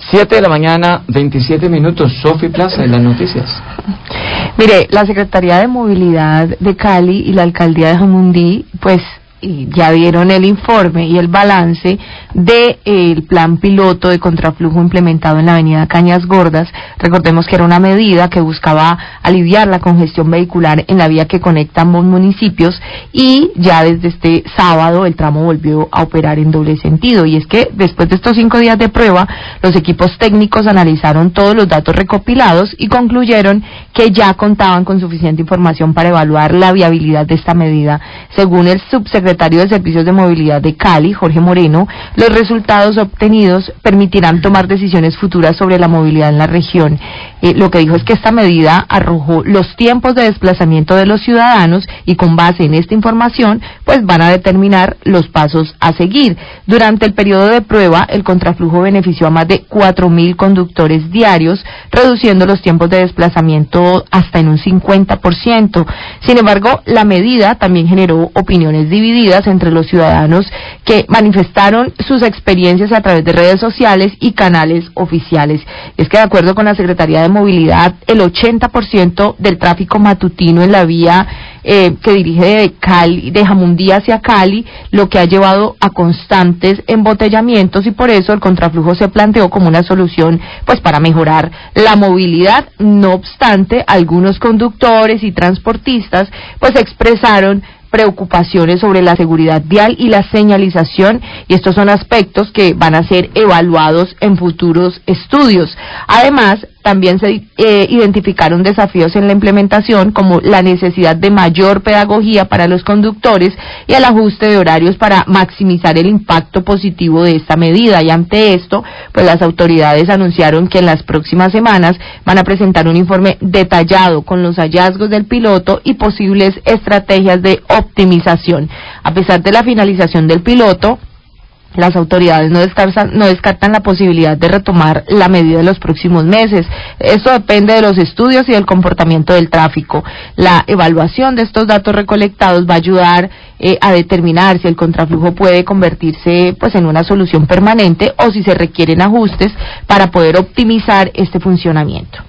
7 de la mañana, 27 minutos. Sofi Plaza, en las noticias. Mire, la Secretaría de Movilidad de Cali y la Alcaldía de Jamundí, pues, ya dieron el informe y el balance del plan piloto de contraflujo implementado en la avenida Cañas Gordas. Recordemos que era una medida que buscaba aliviar la congestión vehicular en la vía que conecta ambos municipios, y ya desde este sábado el tramo volvió a operar en doble sentido. Y es que después de estos 5 días de prueba, los equipos técnicos analizaron todos los datos recopilados y concluyeron que ya contaban con suficiente información para evaluar la viabilidad de esta medida. Según el subsecretario de Servicios de Movilidad de Cali, Jorge Moreno, los resultados obtenidos permitirán tomar decisiones futuras sobre la movilidad en la región. Lo que dijo es que esta medida arrojó los tiempos de desplazamiento de los ciudadanos y con base en esta información, pues van a determinar los pasos a seguir. Durante el periodo de prueba, el contraflujo benefició a más de 4.000 conductores diarios, reduciendo los tiempos de desplazamiento hasta en un 50%. Sin embargo, la medida también generó opiniones divididas entre los ciudadanos que manifestaron sus experiencias a través de redes sociales y canales oficiales. Es que de acuerdo con la Secretaría de Movilidad, el 80% del tráfico matutino en la vía que dirige de Jamundí hacia Cali, lo que ha llevado a constantes embotellamientos, y por eso el contraflujo se planteó como una solución pues para mejorar la movilidad. No obstante, algunos conductores y transportistas pues expresaron preocupaciones sobre la seguridad vial y la señalización, y estos son aspectos que van a ser evaluados en futuros estudios. Además, también se identificaron desafíos en la implementación, como la necesidad de mayor pedagogía para los conductores y el ajuste de horarios para maximizar el impacto positivo de esta medida. Y ante esto, pues las autoridades anunciaron que en las próximas semanas van a presentar un informe detallado con los hallazgos del piloto y posibles estrategias de optimización. A pesar de la finalización del piloto, las autoridades no descartan la posibilidad de retomar la medida en los próximos meses. Esto depende de los estudios y del comportamiento del tráfico. La evaluación de estos datos recolectados va a ayudar a determinar si el contraflujo puede convertirse pues en una solución permanente o si se requieren ajustes para poder optimizar este funcionamiento.